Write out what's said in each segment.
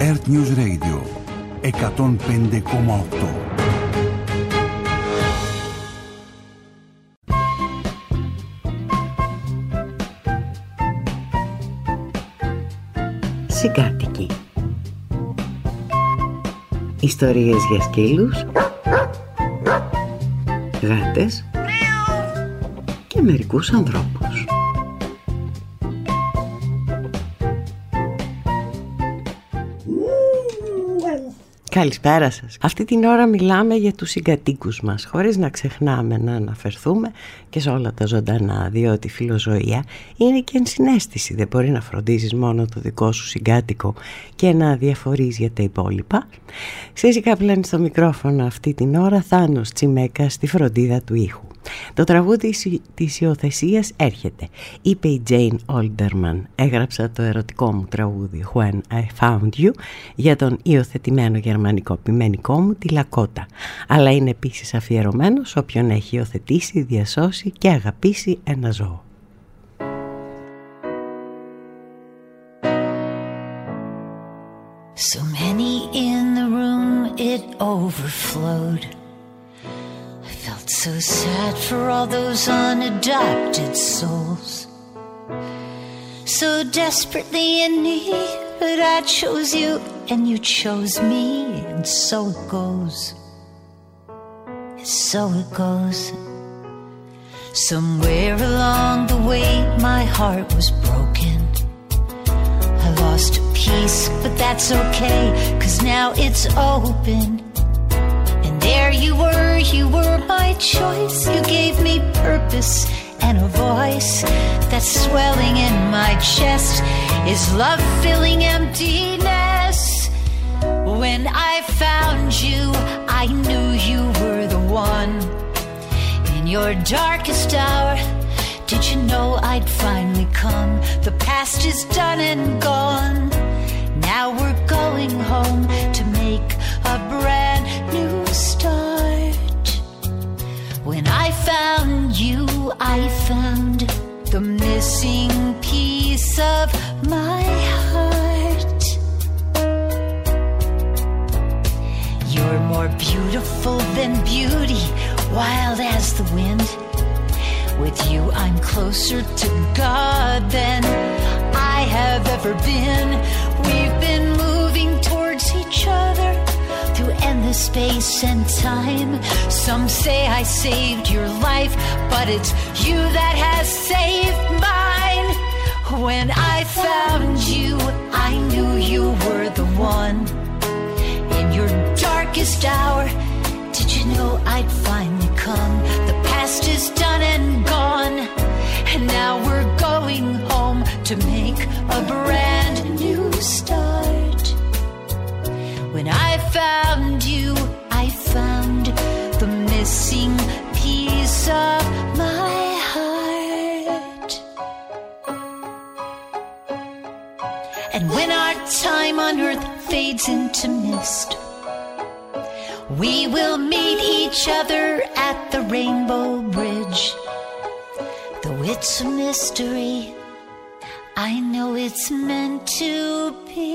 Earth News Radio 105,8. Συγκάτοικοι. Ιστορίες για σκύλους, γάτες και μερικούς ανθρώπους. Καλησπέρα σας. Αυτή την ώρα μιλάμε για τους συγκατοίκους μας, χωρίς να ξεχνάμε να αναφερθούμε και σε όλα τα ζωντανά, διότι η φιλοζωία είναι και ενσυναίσθηση. Δεν μπορεί να φροντίζεις μόνο το δικό σου συγκάτοικο και να διαφορείς για τα υπόλοιπα. Σέζη Καπλάνη στο μικρόφωνο αυτή την ώρα, Θάνος Τσιμέκας στη φροντίδα του ήχου. Το τραγούδι της υιοθεσίας έρχεται. Είπε η Jane Olderman: έγραψα το ερωτικό μου τραγούδι When I Found You για τον υιοθετημένο γερμανικό ποιμενικό μου τη Λακότα, αλλά είναι επίσης αφιερωμένο σε όποιον έχει υιοθετήσει, διασώσει και αγαπήσει ένα ζώο. So many in the room, it overflowed. I felt so sad for all those unadopted souls, so desperately in need, but I chose you and you chose me, and so it goes, so it goes. Somewhere along the way my heart was broken. I lost a piece, but that's okay, 'cause now it's open. And there you were my choice. You gave me purpose and a voice. That swelling in my chest is love filling emptiness. When I found you, I knew you were the one. In your darkest hour, did you know I'd finally come? The past is done and gone. Now we're going home to make a brand new start. When I found you, I found the missing piece of my heart. You're more beautiful than beauty, wild as the wind. With you I'm closer to God than I have ever been. We've been moving towards each other through endless space and time. Some say I saved your life, but it's you that has saved mine. When I found you, I knew you were the one. In your darkest hour, did you know I'd finally come? The past is done and gone, and now we're going home to make a brand new start. When I found you, I found the missing piece of my heart. And when our time on earth fades into mist, we will meet each other at the Rainbow Bridge. Though it's a mystery, I know it's meant to be.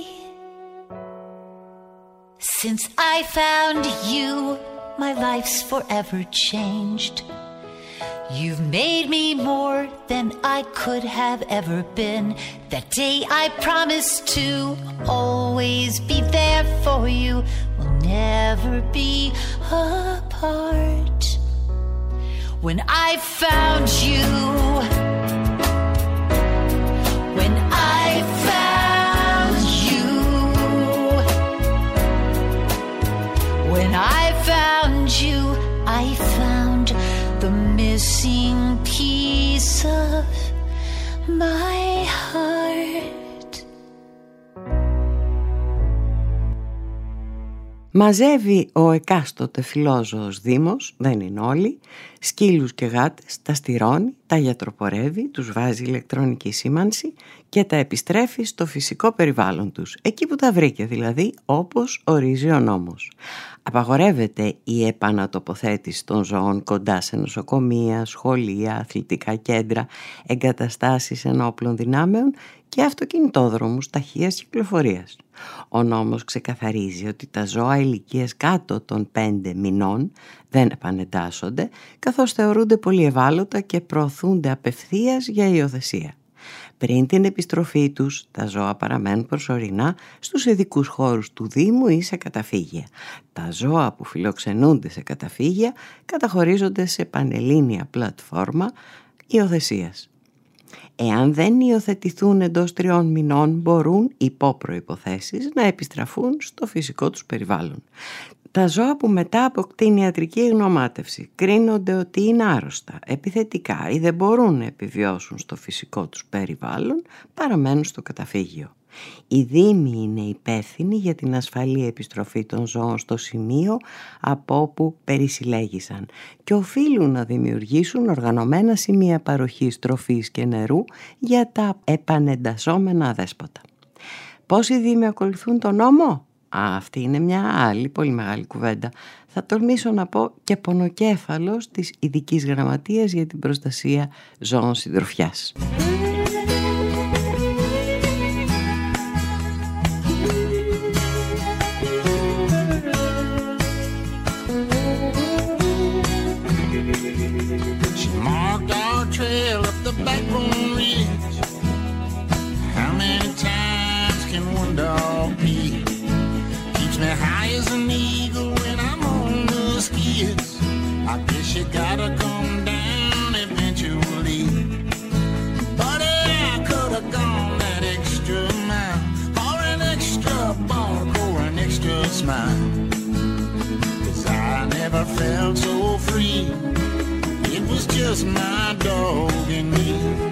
Since I found you, my life's forever changed. You've made me more than I could have ever been. That day I promised to always be there for you. We'll never be apart. When I found you, when I found you, when I found you, I found the missing piece of my heart. Μαζεύει ο εκάστοτε φιλόζωος δήμος, δεν είναι όλοι, σκύλους και γάτες, τα στηρώνει, τα γιατροπορεύει, τους βάζει ηλεκτρονική σήμανση και τα επιστρέφει στο φυσικό περιβάλλον τους, εκεί που τα βρήκε δηλαδή, όπως ορίζει ο νόμος. Απαγορεύεται η επανατοποθέτηση των ζώων κοντά σε νοσοκομεία, σχολεία, αθλητικά κέντρα, εγκαταστάσεις ενόπλων δυνάμεων και αυτοκινητόδρομους ταχείας κυκλοφορίας. Ο νόμος ξεκαθαρίζει ότι τα ζώα ηλικίας κάτω των 5 μηνών δεν επανεντάσσονται, καθώς θεωρούνται πολύ ευάλωτα και προωθούνται απευθείας για υιοθεσία. Πριν την επιστροφή τους, τα ζώα παραμένουν προσωρινά στους ειδικούς χώρους του Δήμου ή σε καταφύγια. Τα ζώα που φιλοξενούνται σε καταφύγια καταχωρίζονται σε πανελλήνια πλατφόρμα υιοθεσίας. Εάν δεν υιοθετηθούν εντός 3 μηνών, μπορούν υπό προϋποθέσεις να επιστραφούν στο φυσικό τους περιβάλλον. Τα ζώα που μετά από κτηνιατρική γνωμάτευση κρίνονται ότι είναι άρρωστα, επιθετικά ή δεν μπορούν να επιβιώσουν στο φυσικό τους περιβάλλον, παραμένουν στο καταφύγιο. Οι δήμοι είναι υπεύθυνοι για την ασφαλή επιστροφή των ζώων στο σημείο από όπου περισυλλέγησαν και οφείλουν να δημιουργήσουν οργανωμένα σημεία παροχής τροφής και νερού για τα επανεντασσόμενα αδέσποτα. Πώς οι δήμοι ακολουθούν τον νόμο? Αυτή είναι μια άλλη πολύ μεγάλη κουβέντα. Θα τολμήσω να πω και πονοκέφαλος της Ειδικής Γραμματείας για την Προστασία Ζώων Συντροφιάς. High as an eagle when I'm on the skids. I guess you gotta come down eventually. But I could have gone that extra mile for an extra bark or an extra smile. 'Cause I never felt so free. It was just my dog and me.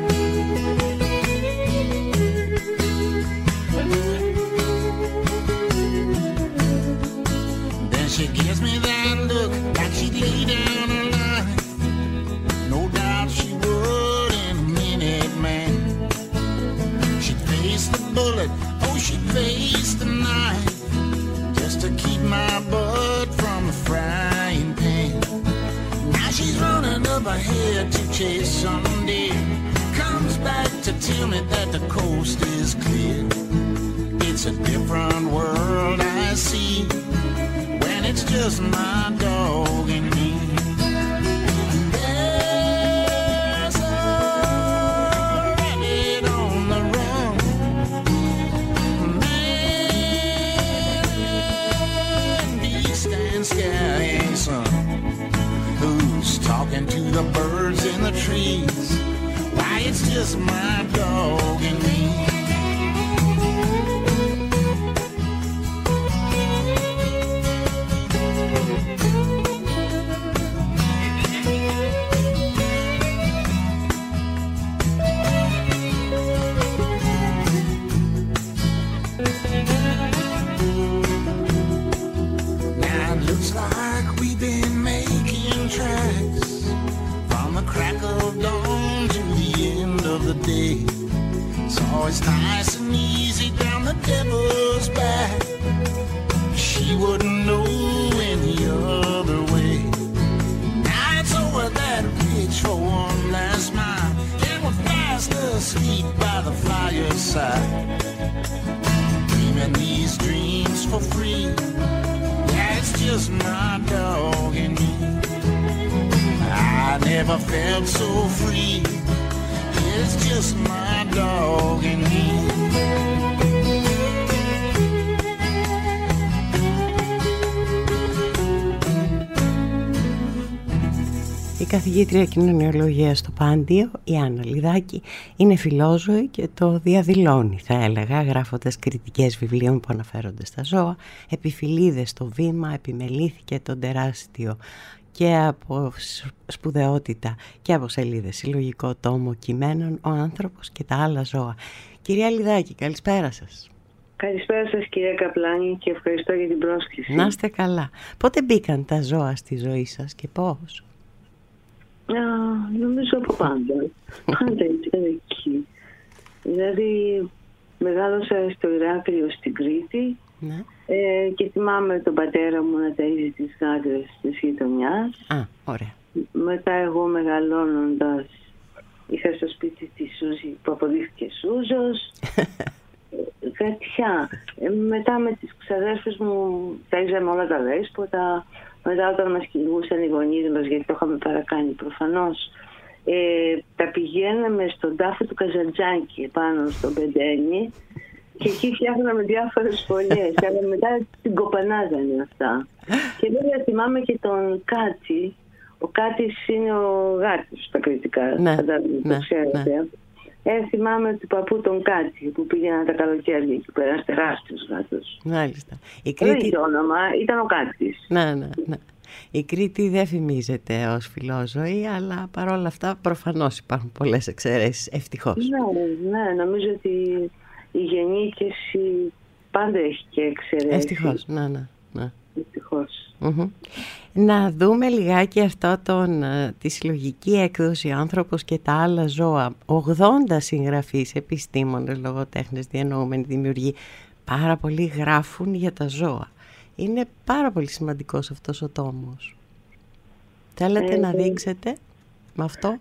She gives me that look like she'd lay down her life. No doubt she would in a minute, man. She'd face the bullet, oh she'd face the knife, just to keep my blood from the frying pan. Now she's running up ahead to chase some deer. Comes back to tell me that the coast is clear. It's a different world I see. It's just my dog and me. There's a rabbit on the run. Man, beast and sky son, who's talking to the birds in the trees. Why, it's just my dog and me. It's nice and easy down the devil's back. She wouldn't know any other way. Now it's over that ridge for one last mile, and we're fast asleep by the fireside, dreaming these dreams for free. Yeah, it's just my dog and me. I never felt so free. It's just my dog and me. Η καθηγήτρια κοινωνιολογίας στο Πάντιο, η Άννα Λιδάκη, είναι φιλόζωη και το διαδηλώνει, θα έλεγα, γράφοντας κριτικές βιβλίων που αναφέρονται στα ζώα. Επιφυλίδες στο βήμα, επιμελήθηκε τον τεράστιο και από σπουδαιότητα και από σελίδες συλλογικό τόμο κειμένων «Ο άνθρωπος και τα άλλα ζώα». Κυρία Λιδάκη, καλησπέρα σας. Καλησπέρα σας κυρία Καπλάνη και ευχαριστώ για την πρόσκληση. Να είστε καλά. Πότε μπήκαν τα ζώα στη ζωή σας και πώς? Νομίζω από πάντα. Πάντα ήταν εκεί. Δηλαδή, μεγάλωσα στο Ηράκλειο στην Κρήτη, ναι. Και θυμάμαι τον πατέρα μου να ταΐζει τις γάτες της γειτονιάς. Ωραία. Μετά εγώ μεγαλώνοντας είχα στο σπίτι τη Σούζη που αποδείχθηκε Σούζος. Κατιά. Μετά με τις ξαδέρφες μου ταΐζαμε όλα τα δέσποτα. Μετά όταν μας κυνηγούσαν οι γονείς μας, γιατί το είχαμε παρακάνει προφανώς, τα πηγαίναμε στον τάφο του Καζαντζάκη πάνω στον Πεντένι και εκεί φτιάχναμε διάφορες φωλιές, αλλά μετά την κοπανάζανε αυτά. Και βέβαια θυμάμαι και τον Κάτσι. Ο Κάτης είναι ο γάτος στα κριτικά, το ξέρετε. Θυμάμαι του παππού τον Κάτσι που πήγαιναν τα καλοκαίρια εκεί πέρα, ένας τεράστιος γάτος. Μάλιστα. Δεν είχε όνομα, ήταν ο Κάτης. Ναι. Η Κρήτη δεν φημίζεται ως φιλόζωη, αλλά παρόλα αυτά προφανώς υπάρχουν πολλές εξαιρέσεις, ευτυχώς. Ναι, νομίζω ότι η γενίκευση πάντα έχει και εξαιρέσεις. Ευτυχώς, ναι. Ευτυχώς. Να δούμε λιγάκι αυτό τη συλλογική έκδοση «Άνθρωπος και τα άλλα ζώα». 80 συγγραφείς, επιστήμονες, λογοτέχνες, διανοούμενοι, δημιουργοί, πάρα πολλοί γράφουν για τα ζώα. Είναι πάρα πολύ σημαντικός αυτός ο τόμος. Θέλετε να δείξετε με αυτό?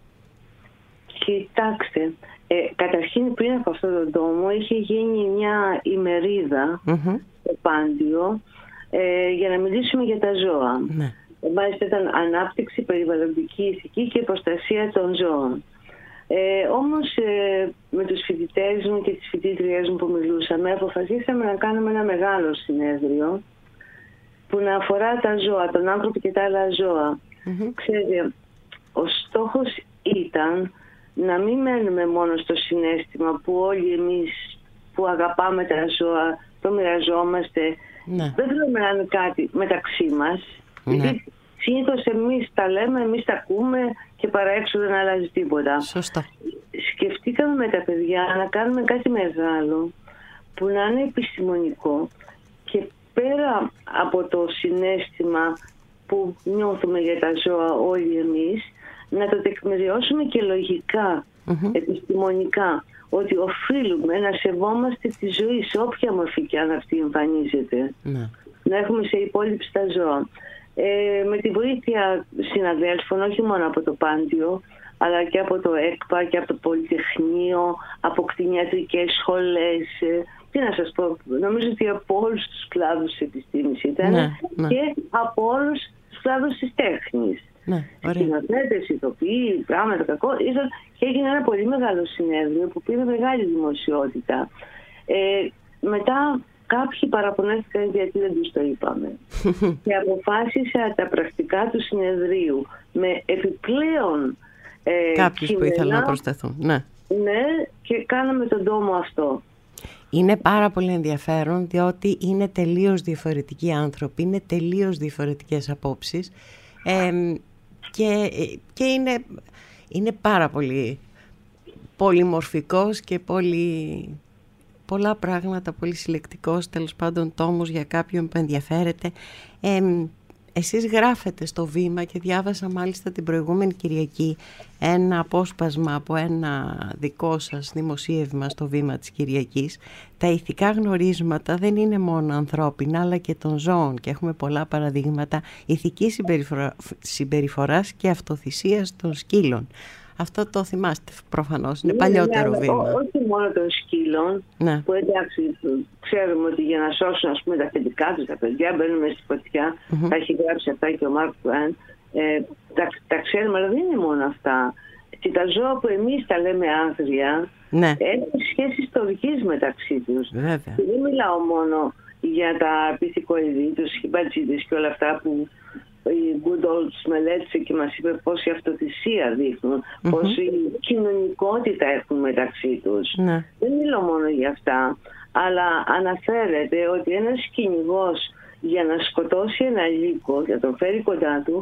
Κοιτάξτε, καταρχήν πριν από αυτόν τον τόμο είχε γίνει μια ημερίδα στο Πάντιο για να μιλήσουμε για τα ζώα. Ναι. Μάλιστα ήταν ανάπτυξη, περιβαλλοντική ηθική και προστασία των ζώων. Όμως με τους φοιτητές μου και τις φοιτήτριές μου που μιλούσαμε, αποφασίσαμε να κάνουμε ένα μεγάλο συνέδριο που να αφορά τα ζώα, τον άνθρωπο και τα άλλα ζώα. Ξέρετε, ο στόχος ήταν να μην μένουμε μόνο στο συναίσθημα που όλοι εμείς που αγαπάμε τα ζώα το μοιραζόμαστε. Ναι. Δεν θέλουμε να είναι κάτι μεταξύ μας. Γιατί συνήθως εμείς τα λέμε, εμείς τα ακούμε και παρά έξω δεν αλλάζει τίποτα. Σωστά. Σκεφτήκαμε με τα παιδιά να κάνουμε κάτι μεγάλο που να είναι επιστημονικό και πέρα από το συναίσθημα που νιώθουμε για τα ζώα όλοι εμείς, να το τεκμηριώσουμε και λογικά, επιστημονικά, ότι οφείλουμε να σεβόμαστε τη ζωή σε όποια μορφή και αν αυτή εμφανίζεται. Να έχουμε σε υπόλοιψη τα ζώα. Με τη βοήθεια συναδέλφων, όχι μόνο από το Πάντιο, αλλά και από το ΕΚΠΑ και από το Πολυτεχνείο, από κτηνιατρικές σχολές. Τι να σας πω, νομίζω ότι από όλους τους κλάδους της επιστήμης ήταν και από όλους τους κλάδους της τέχνης. Σκηνοθέτες, ηθοποιοί, πράγματα κακό. Και έγινε ένα πολύ μεγάλο συνέδριο που πήρε μεγάλη δημοσιότητα. Μετά κάποιοι παραπονέθηκαν γιατί δεν τους το είπαμε. Και αποφάσισα τα πρακτικά του συνεδρίου με επιπλέον κάποιους που ήθελαν να προσθεθούν. Ναι, και κάναμε τον τόμο αυτό. Είναι πάρα πολύ ενδιαφέρον διότι είναι τελείως διαφορετικοί άνθρωποι, είναι τελείως διαφορετικές απόψεις και είναι πάρα πολύ πολυμορφικός και πολλά πράγματα, πολύ συλλεκτικός, τέλος πάντων τόμος για κάποιον που ενδιαφέρεται. Εσείς γράφετε στο Βήμα και διάβασα μάλιστα την προηγούμενη Κυριακή ένα απόσπασμα από ένα δικό σας δημοσίευμα στο Βήμα της Κυριακής. Τα ηθικά γνωρίσματα δεν είναι μόνο ανθρώπινα αλλά και των ζώων και έχουμε πολλά παραδείγματα ηθικής συμπεριφοράς και αυτοθυσίας των σκύλων. Αυτό το θυμάστε προφανώς, είναι παλιότερο βήμα. Όχι μόνο των σκύλων, που εντάξει, ξέρουμε ότι για να σώσουν ας πούμε, τα αφεντικά τους, τα παιδιά μπαίνουμε στη φωτιά, τα έχει γράψει αυτά και ο Μάρκ Τουέν, τα ξέρουμε, αλλά δεν είναι μόνο αυτά. Και τα ζώα που εμείς τα λέμε άγρια, έχουν σχέση ιστορικής μεταξύ τους. Και δεν μιλάω μόνο για τα πυθικοειδή, τους χιμπατζίδες και όλα αυτά που η Goodall τους μελέτησε και μας είπε πόση αυτοθυσία δείχνουν, πόση κοινωνικότητα έχουν μεταξύ τους. Δεν μιλώ μόνο για αυτά, αλλά αναφέρεται ότι ένας κυνηγός για να σκοτώσει ένα λύκο, για να τον φέρει κοντά του,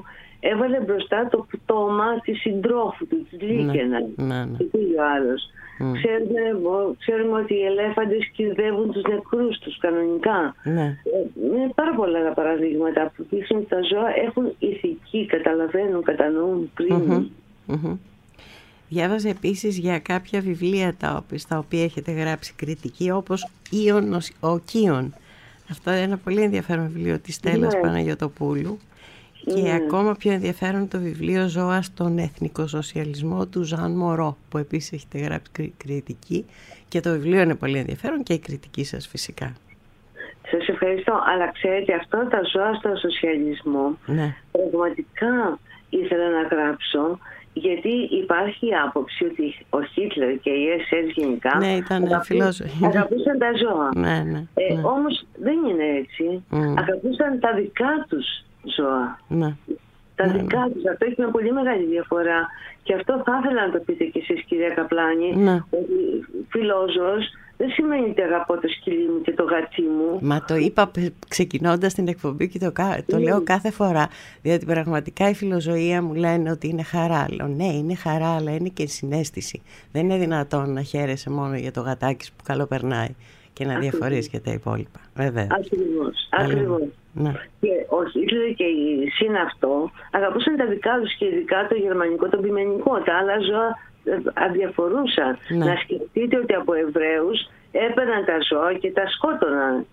έβαλε μπροστά το πτώμα της συντρόφου του, της Λίκαινα. Και πήγε ο άλλος. Ξέρουμε ότι οι ελέφαντες κυδεύουν τους νεκρούς τους κανονικά. Είναι πάρα πολλά τα παραδείγματα που δείχνουν ότι τα ζώα έχουν ηθική, καταλαβαίνουν, κατανοούν πριν. Διάβαζα επίσης για κάποια βιβλία στα οποία έχετε γράψει κριτική, όπως ο Κίον. Αυτό είναι ένα πολύ ενδιαφέρον βιβλίο της Στέλλας Παναγιωτοπούλου. Και ακόμα πιο ενδιαφέρον το βιβλίο «Ζώα στον εθνικοσοσιαλισμό» του Ζαν Μωρό, που επίσης έχετε γράψει κριτική, και το βιβλίο είναι πολύ ενδιαφέρον και η κριτική σας φυσικά. Σας ευχαριστώ, αλλά ξέρετε, αυτό τα ζώα στον σοσιαλισμό πραγματικά ήθελα να γράψω, γιατί υπάρχει η άποψη ότι ο Χίτλερ και οι SS γενικά αγαπούσαν τα ζώα. Όμως δεν είναι έτσι. Αγαπούσαν τα δικά τους ζώα. Τα δικά τους. Αυτό έχει μια πολύ μεγάλη διαφορά. Και αυτό θα ήθελα να το πείτε και εσείς, κυρία Καπλάνη, ότι φιλόζωος δεν σημαίνει ότι αγαπώ το σκυλί μου και το γατσί μου. Μα το είπα ξεκινώντας την εκπομπή και το λέω κάθε φορά. Διότι πραγματικά η φιλοζωία μου λένε ότι είναι χαρά. Λέω ναι, είναι χαρά, αλλά είναι και συναίσθηση. Δεν είναι δυνατόν να χαίρεσαι μόνο για το γατάκι που καλό περνάει και να διαφορείς για τα υπόλοιπα. Βέβαια. Ακριβώς. Και ο Χίτλερ και η ΣΥΝ αυτό αγαπούσαν τα δικά τους, και ειδικά το γερμανικό, το ποιμενικό. Τα άλλα ζώα αδιαφορούσαν. Να σκεφτείτε ότι από Εβραίους έπαιρναν τα ζώα και τα σκότωναν.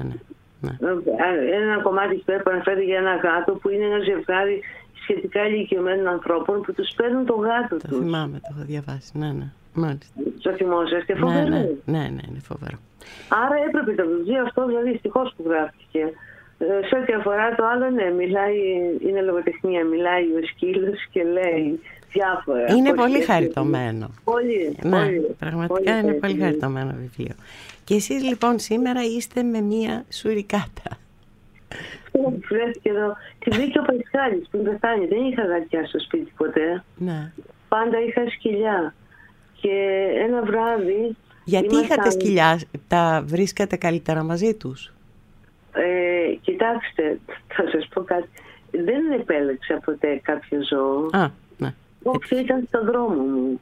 Ένα κομμάτι που αναφέρεται για ένα γάτο, που είναι ένα ζευγάρι σχετικά ηλικιωμένων ανθρώπων που τους παίρνουν το γάτο τους. Το θυμάμαι, το έχω διαβάσει. Μάλιστα. Το θυμόσαστε? Φοβερό. Ναι, είναι φοβερό. Άρα έπρεπε το βιβλίο αυτό, δηλαδή, ευτυχώς που γράφτηκε. Σε ό,τι αφορά το άλλο, ναι, είναι λογοτεχνία. Μιλάει ο σκύλος και λέει διάφορα. Είναι πολύ χαριτωμένο. Πολύ. Πραγματικά είναι πολύ χαριτωμένο βιβλίο. Και εσείς λοιπόν σήμερα είστε με μία σουρικάτα. Βρέθηκε εδώ. Τη βρήκε ο Πασχάλης που πεθάνει. Δεν είχα γατιά στο σπίτι ποτέ. Πάντα είχα σκυλιά. Και ένα βράδυ... Γιατί είχατε σκυλιά, τα βρίσκατε καλύτερα μαζί τους? Κοιτάξτε, θα σας πω κάτι. Δεν επέλεξα ποτέ κάποιο ζώο. Όποιο ήταν στον δρόμο μου.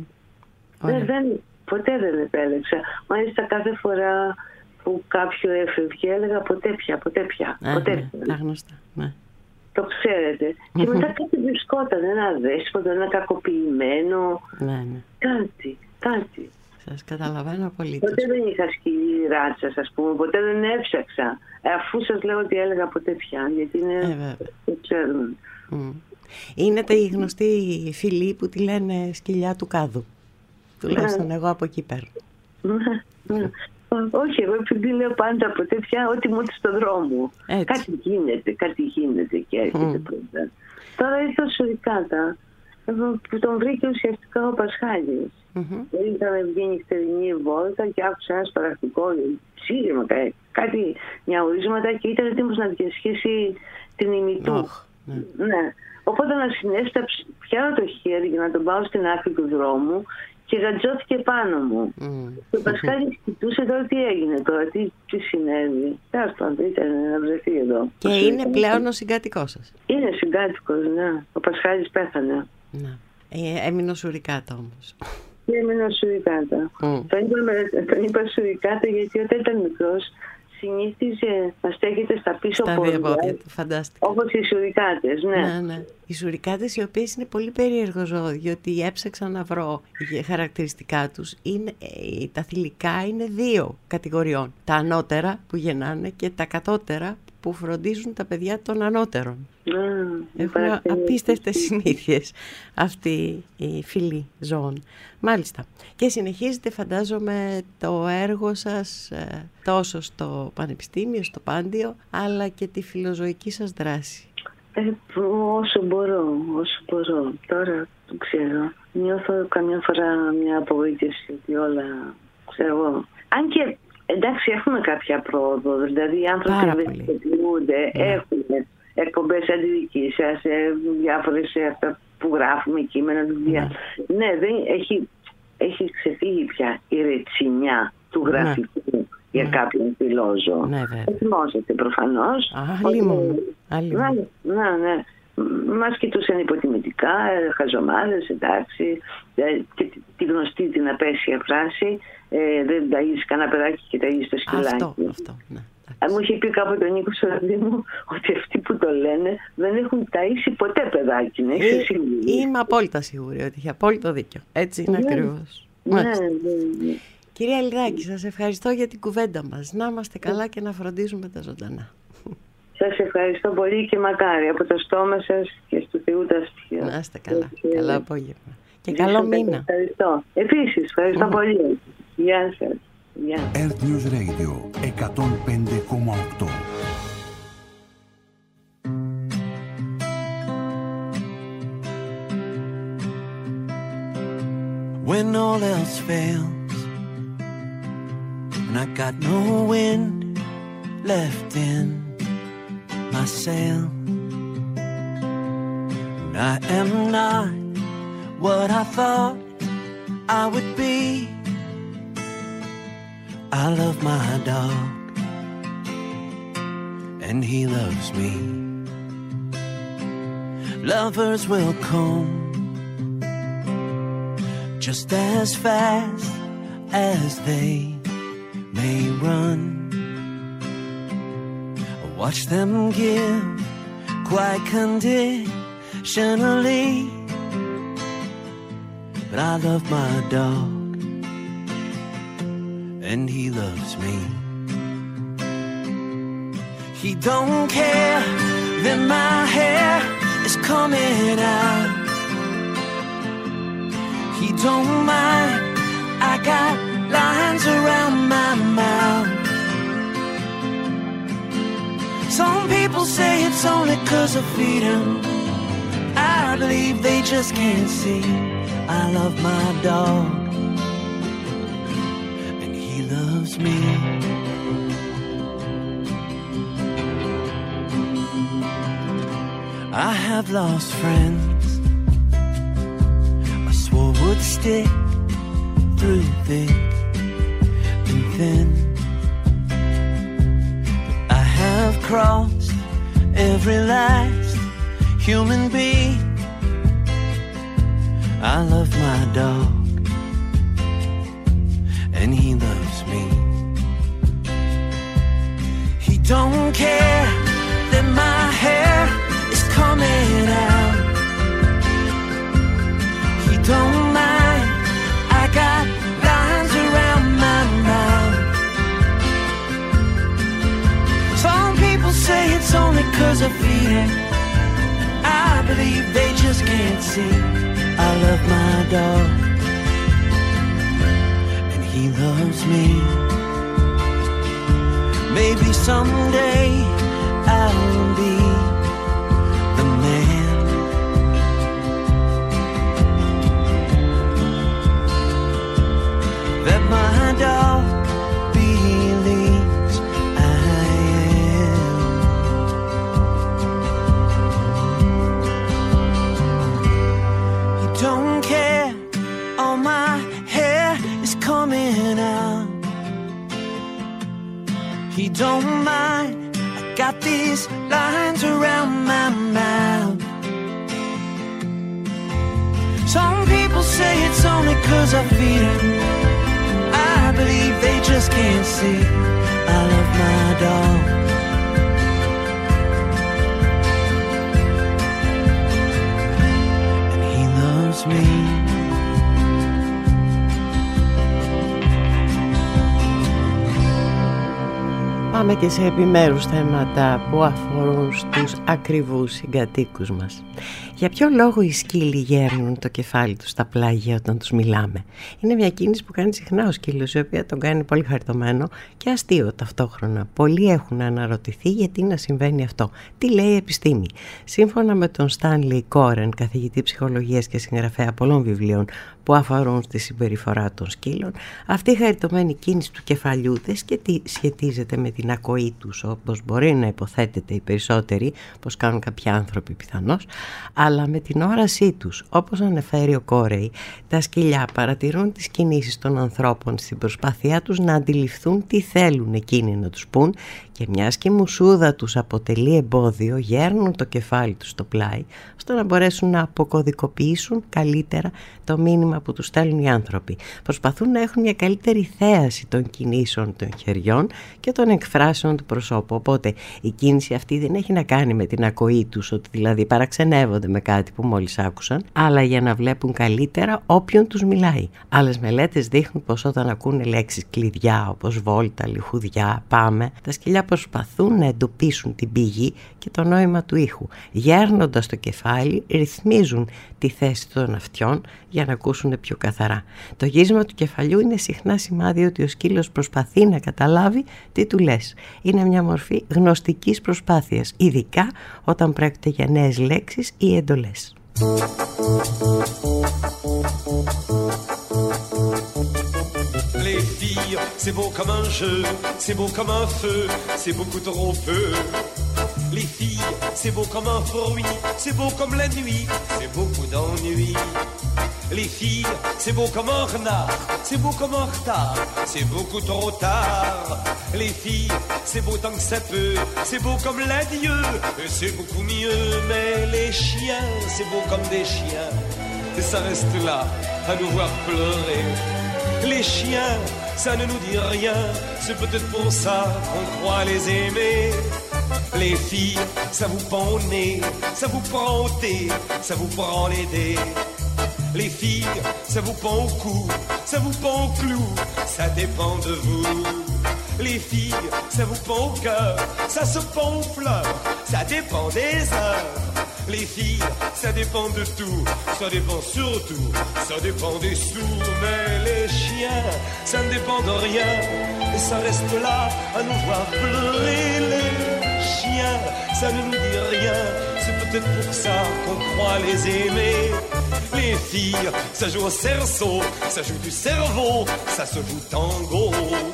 Ποτέ δεν επέλεξα. Μάλιστα κάθε φορά που κάποιο έφευγε έλεγα ποτέ πια. Τα γνωστά. Το ξέρετε. Και μετά κάτι βρισκόταν, ένα δέσποτο, ένα κακοποιημένο. Κάτι. Σας καταλαβαίνω απολύτως. Ποτέ δεν είχα σκυλί ράτσας, ας πούμε. Ποτέ δεν έψαξα. Αφού σας λέω ότι έλεγα ποτέ πια. Γιατί είναι... το ξέρουν. Είναι η γνωστή φυλή που τη λένε σκυλιά του κάδου. Τουλάχιστον εγώ από εκεί παίρνω. Όχι, εγώ επειδή λέω πάντα ποτέ πια ό,τι μου έρθει στον δρόμο. Κάτι γίνεται και έρχεται πρώτα. Τώρα ήρθε ο Σουρικάτα, που τον βρήκε ουσιαστικά ο Πασχάλης. Είχαμε βγει νυχτερινή βόλτα και άκουσα ένα σπαρακτικό ψήγημα, κάτι νιαουρίσματα, και ήταν έτοιμος να διασχίσει την ημιτού. Οπότε να συνέστα, πιάνω το χέρι για να τον πάω στην άκρη του δρόμου και γατζώθηκε πάνω μου. Και ο Πασχάλης κοιτούσε τώρα τι έγινε τώρα, τι συνέβη. Τέλος πάντων, ήταν να βρεθεί εδώ. Και είναι πλέον ο συγκάτοικός σας? Είναι συγκάτοικος, ναι. Ο Πασχάλης πέθανε. Έμεινε ο Σουρικάτα όμως. Έμεινε ο Σουρικάτα. Τον είπα Σουρικάτα γιατί όταν ήταν μικρός συνήθιζε να στέκεται στα πίσω πόδια. Φαντάστηκα. Όπως οι σουρικάτες, ναι. Οι σουρικάτες, οι οποίες είναι πολύ περίεργο ζώο, διότι έψαξα να βρω χαρακτηριστικά τους. Τα θηλυκά είναι 2 κατηγοριών. Τα ανώτερα που γεννάνε και τα κατώτερα που φροντίζουν τα παιδιά των ανώτερων. Έχουν απίστευτες συνήθειες αυτή η φυλή ζώων. Μάλιστα. Και συνεχίζετε, φαντάζομαι, το έργο σας τόσο στο Πανεπιστήμιο, στο Πάντιο, αλλά και τη φιλοζωική σας δράση. Όσο μπορώ. Τώρα το ξέρω. Νιώθω καμιά φορά μια απογοήτευση ότι όλα ξέρω. Αν και εντάξει, έχουμε κάποια πρόοδο. Δηλαδή οι άνθρωποι ευαισθητοποιούνται, έχουν εκπομπές σαν τη δική σας, διάφορες αυτά που γράφουμε, κείμενα, βιβλία. Ναι, έχει ξεφύγει πια η ρετσινιά του γραφικού για κάποιον φιλόζωο. Θυμόσαστε προφανώς. Άλλη. Ναι. μας κοιτούσαν υποτιμητικά, χαζομάδες, εντάξει, και τη γνωστή την απέσια φράση, δεν ταΐζεις κανένα παιδάκι και ταΐζεις το σκυλάκι. Αυτό, ναι. Μου είχε πει κάποτε ο Νίκος μου ότι αυτοί που το λένε δεν έχουν ταΐσει ποτέ παιδάκι. Είμαι απόλυτα σίγουρη ότι είχε απόλυτο δίκιο. Έτσι είναι ακριβώς. Ναι. Κυρία Λιδάκη, σας ευχαριστώ για την κουβέντα μας. Να είμαστε καλά και να φροντίζουμε τα ζωντανά. Σας ευχαριστώ πολύ και μακάρι από το στόμα σας και του Θεού τα στοιχεία. Να είστε καλά. Καλό απόγευμα. Και καλό μήνα. Ευχαριστώ. Επίσης, ευχαριστώ πολύ. Γεια σας. Earth News Radio 105,8. When all else fails and I got no wind left in my sail, and I am not what I thought I would be. I love my dog and he loves me. Lovers will come just as fast as they may run. Watch them give quite conditionally, but I love my dog and he loves me. He don't care that my hair is coming out. He don't mind, I got lines around my mouth. Some people say it's only 'cause I feed him. I believe they just can't see I love my dog and he loves me. I have lost friends I swore would stick through thick and thin. I have crossed every last human being. I love my dog and he loves me. He don't care that my hair is coming out. He don't mind, I got lines around my mouth. Some people say it's only 'cause I feed him. I believe they just can't see I love my dog and he loves me. Maybe someday I'll be the man that my dog believes I am. He don't care, all my hair is coming out. He don't mind, I got these lines around my mouth. Some people say it's only 'cause I feed him. I believe they just can't see I love my dog and he loves me. Πάμε και σε επιμέρους θέματα που αφορούν στους ακριβούς συγκατοίκους μας. Για ποιο λόγο οι σκύλοι γέρνουν το κεφάλι τους στα πλάγια όταν τους μιλάμε? Είναι μια κίνηση που κάνει συχνά ο σκύλος, η οποία τον κάνει πολύ χαριτωμένο και αστείο ταυτόχρονα. Πολλοί έχουν αναρωτηθεί γιατί να συμβαίνει αυτό. Τι λέει η επιστήμη? Σύμφωνα με τον Στάνλι Κόρεν, καθηγητή ψυχολογίας και συγγραφέα πολλών βιβλίων που αφορούν στη συμπεριφορά των σκύλων, αυτή η χαριτωμένη κίνηση του κεφαλιού δεν σχετίζεται με την ακοή τους, όπως μπορεί να υποθέτεται οι περισσότεροι, πως κάνουν κάποιοι άνθρωποι πιθανώς, αλλά με την όρασή τους. Όπως αναφέρει ο Κόρεϊ, τα σκυλιά παρατηρούν τις κινήσεις των ανθρώπων στην προσπάθειά τους να αντιληφθούν τι θέλουν εκείνοι να τους πούν Και μιας και η μουσούδα τους αποτελεί εμπόδιο, γέρνουν το κεφάλι τους στο πλάι, ώστε να μπορέσουν να αποκωδικοποιήσουν καλύτερα το μήνυμα που τους στέλνουν οι άνθρωποι. Προσπαθούν να έχουν μια καλύτερη θέαση των κινήσεων των χεριών και των εκφράσεων του προσώπου. Οπότε η κίνηση αυτή δεν έχει να κάνει με την ακοή τους, ότι δηλαδή παραξενεύονται με κάτι που μόλις άκουσαν, αλλά για να βλέπουν καλύτερα όποιον τους μιλάει. Άλλες μελέτες δείχνουν πως όταν ακούνε λέξεις κλειδιά όπως βόλτα, λιχουδιά, πάμε, τα σκυλιά προσπαθούν να εντοπίσουν την πηγή και το νόημα του ήχου. Γέρνοντας το κεφάλι, ρυθμίζουν τη θέση των αυτιών για να ακούσουν πιο καθαρά. Το γύρισμα του κεφαλιού είναι συχνά σημάδι ότι ο σκύλος προσπαθεί να καταλάβει τι του λες. Είναι μια μορφή γνωστικής προσπάθειας, ειδικά όταν πρόκειται για νέες λέξεις ή εντολές. Les filles, c'est beau comme un jeu, c'est beau comme un feu, c'est beaucoup trop peu. Les filles, c'est beau comme un fruit, c'est beau comme la nuit, c'est beaucoup d'ennui. Les filles, c'est beau comme un renard, c'est beau comme un retard, c'est beaucoup trop tard. Les filles, c'est beau tant que ça peut, c'est beau comme l'adieu, c'est beaucoup mieux. Mais les chiens, c'est beau comme des chiens, et ça reste là à nous voir pleurer. Les chiens, ça ne nous dit rien, c'est peut-être pour ça qu'on croit les aimer. Les filles, ça vous pend au nez, ça vous prend au thé, ça vous prend les dés. Les filles, ça vous pend au cou, ça vous pend au clou, ça dépend de vous. Les filles, ça vous pend au cœur, ça se pend aux fleurs, ça dépend des heures. Les filles, ça dépend de tout, ça dépend surtout, ça dépend des sous. Mais les chiens, ça ne dépend de rien, et ça reste là à nous voir pleurer. Les chiens, ça ne nous dit rien, c'est peut-être pour ça qu'on croit les aimer. Les filles, ça joue au cerceau, ça joue du cerveau, ça se joue tango.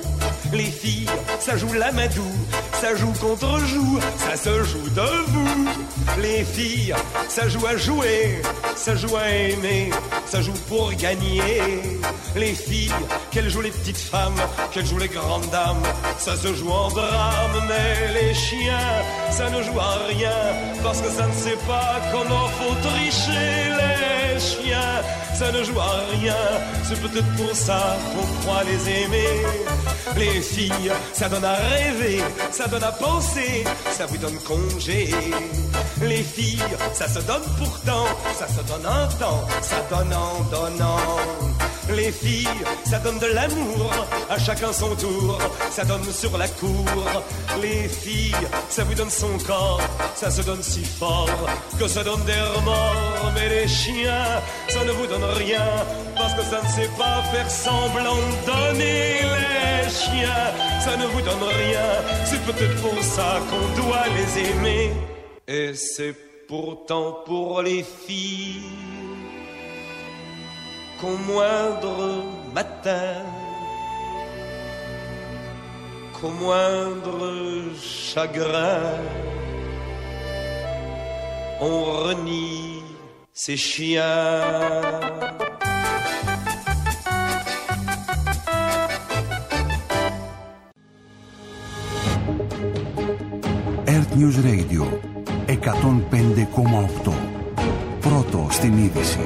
Les filles, ça joue l'amadou, ça joue contre joue, ça se joue de vous. Les filles, ça joue à jouer, ça joue à aimer, ça joue pour gagner. Les filles, qu'elles jouent les petites femmes, qu'elles jouent les grandes dames, ça se joue en drame. Mais les chiens, ça ne joue à rien, parce que ça ne sait pas comment faut tricher. Les chiens, ça ne joue à rien, c'est peut-être pour ça qu'on croit les aimer. Les filles, ça donne à rêver, ça donne à penser, ça vous donne congé. Les filles, ça se donne pourtant, ça se donne un temps, ça donne en donnant. Les filles, ça donne de l'amour, à chacun son tour, ça donne sur la cour. Les filles, ça vous donne son corps, ça se donne si fort, que ça donne des remords. Mais les chiens, ça ne vous donne rien, parce que ça ne sait pas faire semblant de donner. Les chiens, ça ne vous donne rien, c'est peut-être pour ça qu'on doit les aimer. Et c'est pourtant pour les filles qu'au moindre matin, qu'au moindre chagrin, on renie ces chiens. Earth News Radio 105,8. Πρώτο στην είδηση.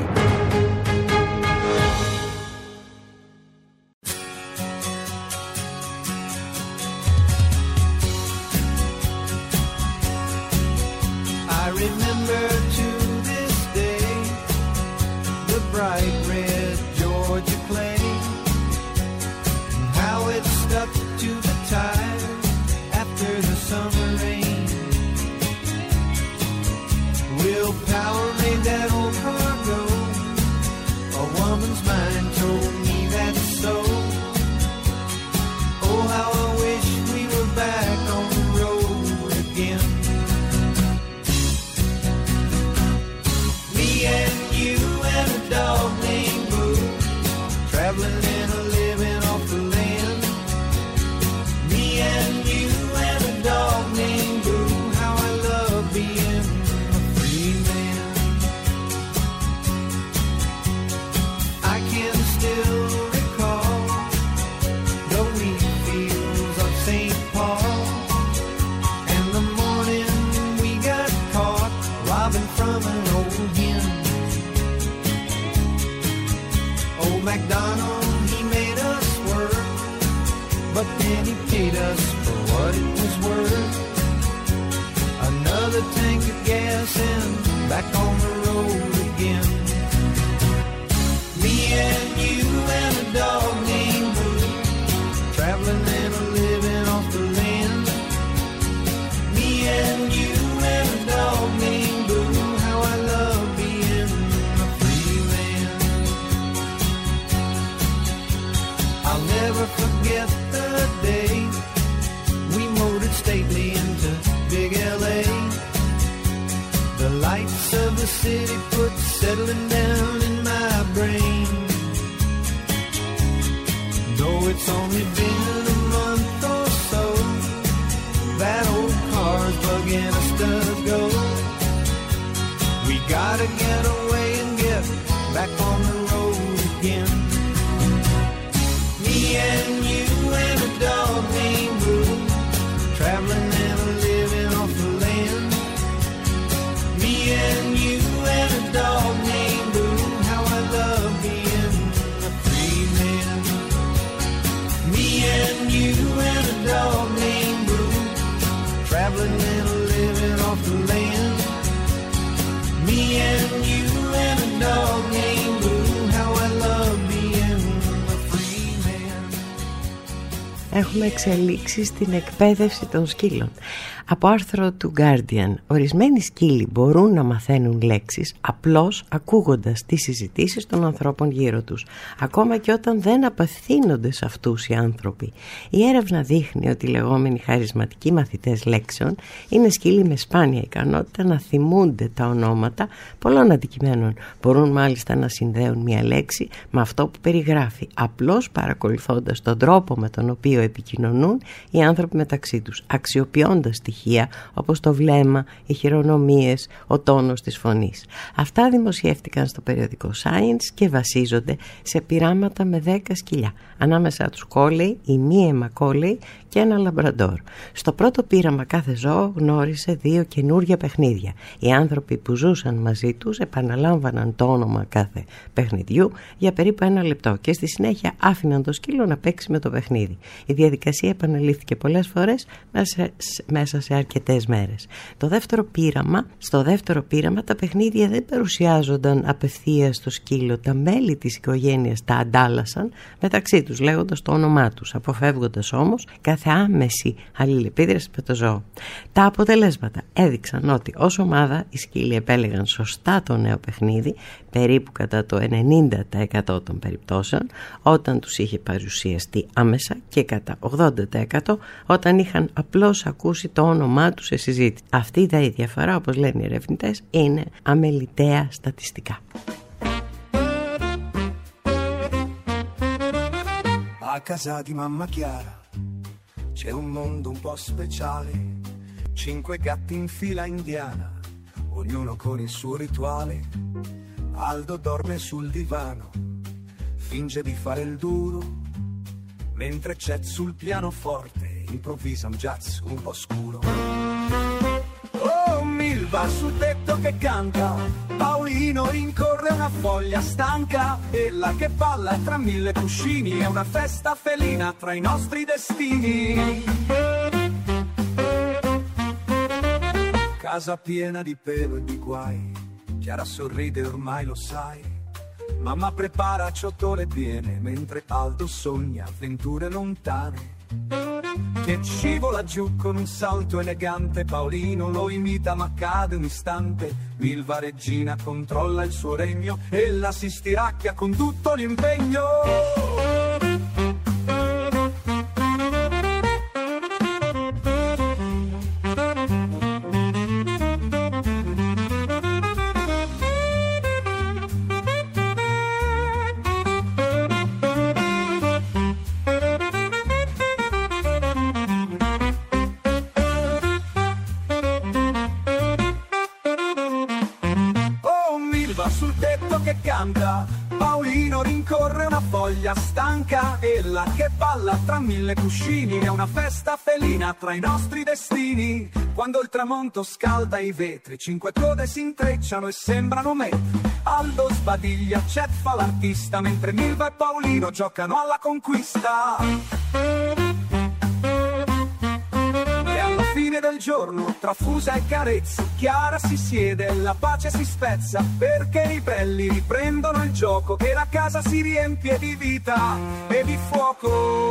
but then he paid us for what it was worth. Another tank of gas and back on the road again. Me and you and a dog named Blue, traveling and a living off the land. Me and you and a dog named Blue, how I love being a free man. I'll never forget the day we motored stately into big LA. The lights of the city put settling down in my brain. Though it's only been a month or so, that old car's bugging us does go. We gotta get away and get back on the road again. Me and you and a dog named Blue, traveling and a living off the land. Me and you and a dog named Blue, how I love being a free man. Me and you and a dog named Blue, traveling and a living off the land. Me and you and a dog named Blue, how I love being a free man. Έχουμε εξελίξει στην εκπαίδευση των σκύλων. Από άρθρο του Guardian, ορισμένοι σκύλοι μπορούν να μαθαίνουν λέξεις απλώς ακούγοντας τις συζητήσεις των ανθρώπων γύρω τους, ακόμα και όταν δεν απευθύνονται σε αυτούς οι άνθρωποι. Η έρευνα δείχνει ότι οι λεγόμενοι χαρισματικοί μαθητές λέξεων είναι σκύλοι με σπάνια ικανότητα να θυμούνται τα ονόματα πολλών αντικειμένων. Μπορούν μάλιστα να συνδέουν μια λέξη με αυτό που περιγράφει, απλώς παρακολουθώντας τον τρόπο με τον οποίο επικοινωνούν οι άνθρωποι μεταξύ τους, αξιοποιώντας στοιχεία όπως το βλέμμα, οι χειρονομίες, ο τόνος της φωνής. Αυτά δημοσιεύτηκαν στο περιοδικό Science και βασίζονται σε πειράματα με 10 σκυλιά, ανάμεσα τους κόλεϊ, η μία μακόλεϊ και ένα λαμπραντόρ. Στο πρώτο πείραμα κάθε ζώο γνώρισε 2 καινούργια παιχνίδια. Οι άνθρωποι που ζούσαν μαζί τους επαναλάμβαναν το όνομα κάθε παιχνιδιού για περίπου 1 λεπτό και στη συνέχεια άφηναν το σκύλο να παίξει με το παιχνίδι. Η διαδικασία επαναλήφθηκε πολλές φορές μέσα σε αρκετές μέρες. Στο δεύτερο πείραμα τα παιχνίδια δεν παρουσιάζονταν απευθείας στο σκύλο. Τα μέλη της οικογένειας τα αντάλλασαν μεταξύ τους λέγοντας το όνομά τους, αποφεύγοντας όμως κάθε άμεση αλληλεπίδραση με το ζώο. Τα αποτελέσματα έδειξαν ότι ως ομάδα οι σκύλοι επέλεγαν σωστά το νέο παιχνίδι, περίπου κατά το 90% των περιπτώσεων, όταν τους είχε παρουσιαστεί άμεσα, και κατά 80% όταν είχαν απλώς ακούσει το όνομά τους σε συζήτηση. Αυτή η διαφορά, όπως λένε οι ερευνητές, είναι αμεληταία στατιστικά. A casa di mamma Chiara c'è un mondo un po' speciale, 5 gatti in fila indiana, ognuno con il suo rituale. Aldo dorme sul divano, finge di fare il duro, mentre Chet sul pianoforte improvvisa un jazz un po' scuro. Oh, Milva sul tetto che canta, Paolino rincorre una foglia stanca, e la che balla tra 1000 cuscini, è una festa felina tra i nostri destini. Casa piena di pelo e di guai, Chiara sorride ormai lo sai, mamma prepara ciotole piene, mentre Aldo sogna avventure lontane. Che scivola giù con un salto elegante, Paolino lo imita ma cade un istante. Milva regina controlla il suo regno, ella si stiracchia con tutto l'impegno. Paolino rincorre una foglia stanca, ella che balla tra 1000 cuscini, è una festa felina tra i nostri destini. Quando il tramonto scalda i vetri, 5 code si intrecciano e sembrano metri. Aldo sbadiglia, Chet fa l'artista, mentre Milva e Paolino giocano alla conquista. giorno, tra fusa e carezze, Chiara si siede, la pace si spezza, perché i ribelli riprendono il gioco e la casa si riempie di vita e di fuoco.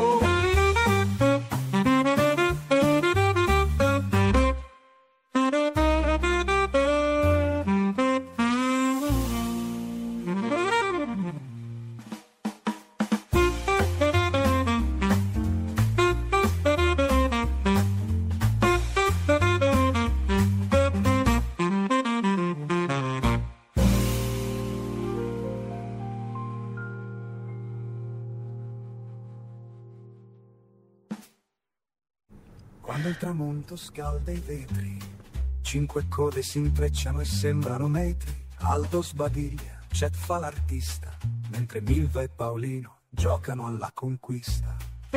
Quando il tramonto scalda i vetri, 5 code si intrecciano e sembrano metri. Aldo sbadiglia, Chet fa l'artista, mentre Milva e Paolino giocano alla conquista.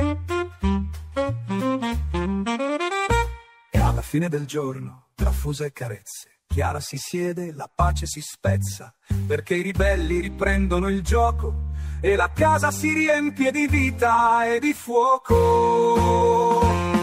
E alla fine del giorno, tra fusa e carezze, Chiara si siede, la pace si spezza, perché i ribelli riprendono il gioco e la casa si riempie di vita e di fuoco.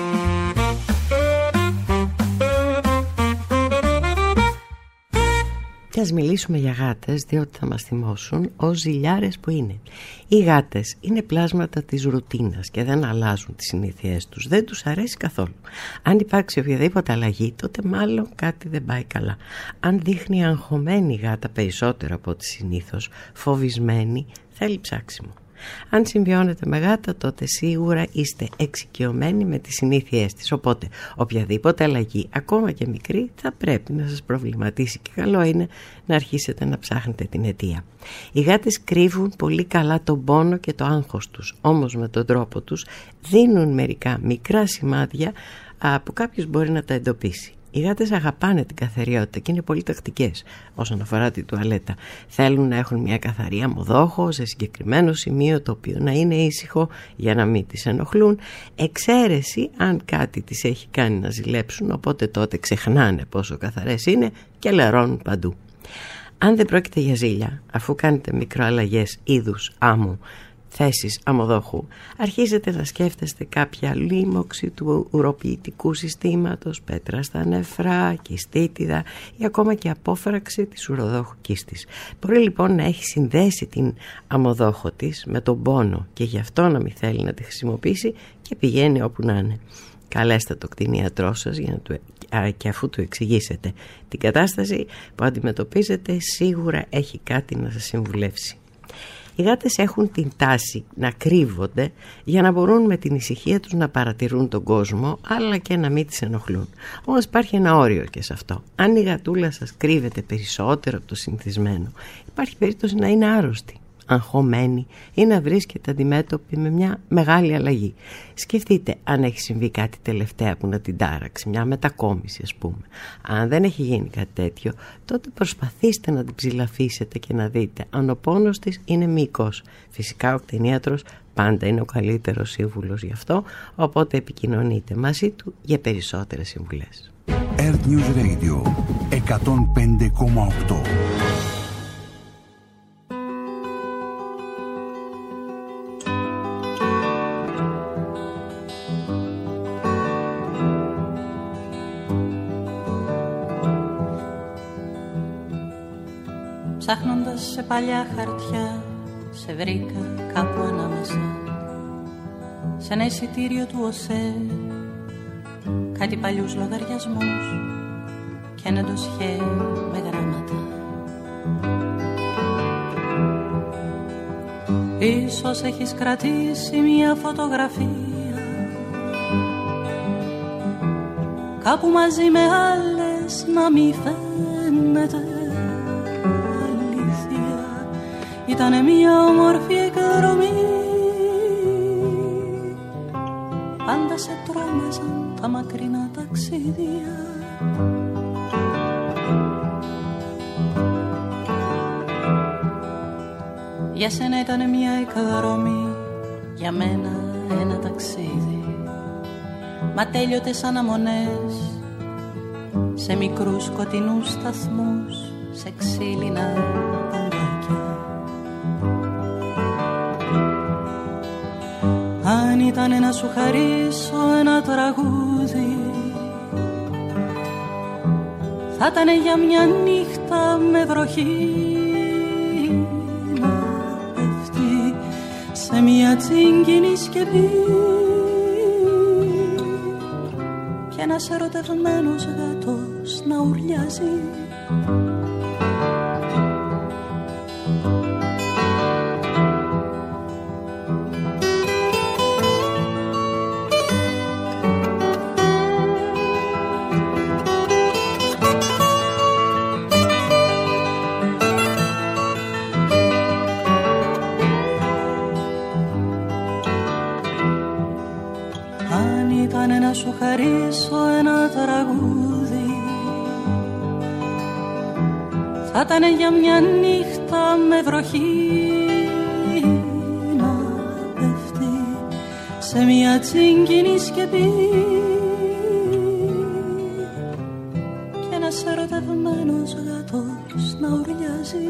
Και ας μιλήσουμε για γάτες, διότι θα μας θυμώσουν ως ζηλιάρες που είναι. Οι γάτες είναι πλάσματα της ρουτίνας και δεν αλλάζουν τις συνήθειές τους. Δεν τους αρέσει καθόλου. Αν υπάρξει οποιαδήποτε αλλαγή, τότε μάλλον κάτι δεν πάει καλά. Αν δείχνει αγχωμένη η γάτα περισσότερο από ό,τι συνήθως, φοβισμένη, θέλει ψάξιμο. Αν συμβιώνετε με γάτα, τότε σίγουρα είστε εξοικειωμένοι με τις συνήθειές της, οπότε οποιαδήποτε αλλαγή, ακόμα και μικρή, θα πρέπει να σας προβληματίσει και καλό είναι να αρχίσετε να ψάχνετε την αιτία. Οι γάτες κρύβουν πολύ καλά τον πόνο και το άγχος τους, όμως με τον τρόπο τους δίνουν μερικά μικρά σημάδια που κάποιος μπορεί να τα εντοπίσει. Οι γάτες αγαπάνε την καθαριότητα και είναι πολύ τακτικές όσον αφορά τη τουαλέτα. Θέλουν να έχουν μια καθαρή αμμοδόχο σε συγκεκριμένο σημείο, το οποίο να είναι ήσυχο για να μην τις ενοχλούν. Εξαίρεση αν κάτι τις έχει κάνει να ζηλέψουν, οπότε τότε ξεχνάνε πόσο καθαρές είναι και λερώνουν παντού. Αν δεν πρόκειται για ζήλια, αφού κάνετε μικροαλλαγές είδους άμμου, θέσεις αμμοδόχου, αρχίζετε να σκέφτεστε κάποια λίμωξη του ουροποιητικού συστήματος, πέτρα στα νεφρά, κιστίτιδα ή ακόμα και απόφραξη της ουροδόχου κίστης. Μπορεί λοιπόν να έχει συνδέσει την αμμοδόχο της με τον πόνο και γι' αυτό να μην θέλει να τη χρησιμοποιήσει και πηγαίνει όπου να είναι. Καλέστε το κτηνίατρό σας και αφού του εξηγήσετε την κατάσταση που αντιμετωπίζετε, σίγουρα έχει κάτι να σας συμβουλεύσει. Οι γάτες έχουν την τάση να κρύβονται για να μπορούν με την ησυχία τους να παρατηρούν τον κόσμο, αλλά και να μην τις ενοχλούν. Όμως υπάρχει ένα όριο και σε αυτό. Αν η γατούλα σας κρύβεται περισσότερο από το συνηθισμένο, υπάρχει περίπτωση να είναι άρρωστη, αγχωμένη ή να βρίσκεται αντιμέτωπη με μια μεγάλη αλλαγή. Σκεφτείτε αν έχει συμβεί κάτι τελευταία που να την τάραξε, μια μετακόμιση ας πούμε. Αν δεν έχει γίνει κάτι τέτοιο, τότε προσπαθήστε να την ψηλαφίσετε και να δείτε αν ο πόνος της είναι μυϊκός. Φυσικά ο κτηνίατρος πάντα είναι ο καλύτερος σύμβουλος γι' αυτό, οπότε επικοινωνείτε μαζί του για περισσότερες συμβουλές. Earth News Radio 105,8. Ψάχνοντας σε παλιά χαρτιά, σε βρήκα κάπου ανάμεσα σε ένα εισιτήριο του ΟΣΕ, κάτι παλιούς λογαριασμούς και ένα ντοσιέ με γράμματα. Ίσως έχεις κρατήσει μια φωτογραφία κάπου μαζί με άλλες να μη φαίνεται. Ήτανε μια όμορφη εκδρομή, πάντα σε τρόμαζαν τα μακρινά ταξίδια. Για σένα ήτανε μια εκδρομή, για μένα ένα ταξίδι. Μα τέλειωτε σαν αμονές σε μικρούς σκοτεινούς σταθμούς, σε ξύλινα παντάκια. Αν ήταν να σου χαρίσω ένα τραγούδι θα ήταν για μια νύχτα με βροχή να πέφτει σε μια τσίγκινη σκεπή και ένας ερωτευμένος γάτος να ουρλιάζει. Να σου χαρίσω ένα τραγούδι, θα ήταν για μια νύχτα με βροχή να πέφτει σε μια τσίγκινη σκεπή και ένας ερωτευμένος γάτος να ουρλιάζει.